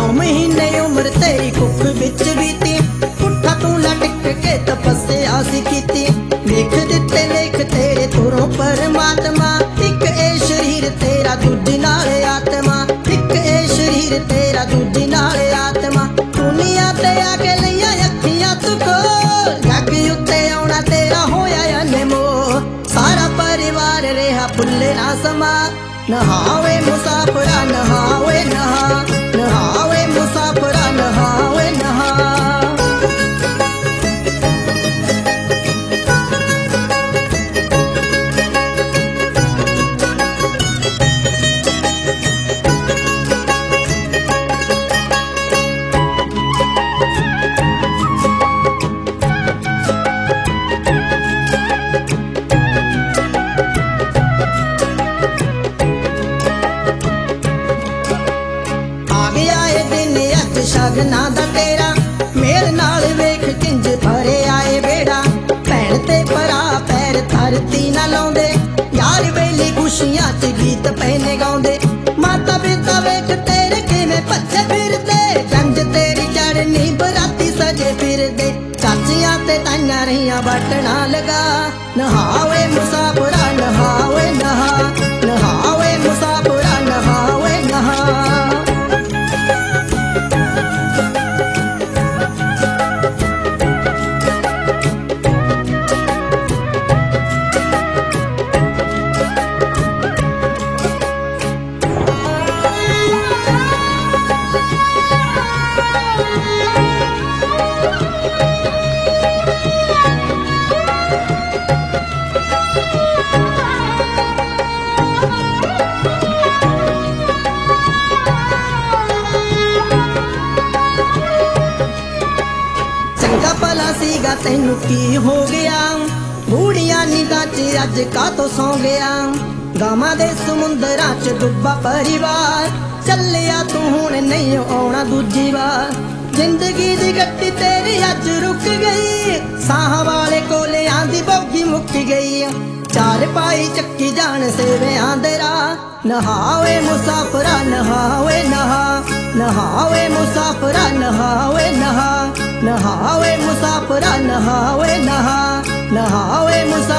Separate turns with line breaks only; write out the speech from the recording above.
महीने उम्र तेरी कुख बिच बीती, पुट्ठा तू लटक के तपस्या सी कीती। लिख दिते लेख तेरे तुरों परमात्मा, एक ए शरीर तेरा दूजे नाल आत्मा, एक ए शरीर तेरा दूजे नाल आत्मा। दुनिया ते आके लिया अखियां तू खोल, जग उत्ते आउणा तेरा होया अनमोल। सारा परिवार रहा भुल्ले ना समा, नहावे मुसाफरा नहावे नहा, नहावे मुसाफरा नहावे नहा। शगना दा तेरा मेल नाल वेख किंज भरे आए बेड़ा। भैन ते भरा पैर धरती ना लाउंदे, यार वेली खुशियां च गीत पैने गाउंदे। माता पिता वेख तेरे किवें भज्जे फिरदे, जंज तेरी चढ़नी बराती सजे फिरदे। चाचियां ते ताइयां रहियां बटना लगा, नहावे मुसाफरा नहावे नहा, नहावे मुसाफरा नहावे नहा। सीगा तैनू की हो गया, बूढ़िया निगाह च अज कातों सौ गया। गावां दे समुंदरां च डुब्बा परिवार, चलिया तू हुण नहीं आउणा दूजी बार। जिंदगी दी गड्डी तेरी अज रुक गई, साह वाले कोले आंदी बोगी मुक गई। चार पाई चक्की जान सेवियां दे राह, नहावे मुसाफरा नहावे नहा, नहावे मुसाफरा नहावे नहा, नहावे मुसाफरा नहावे नहा, नहावे मुसाफरा।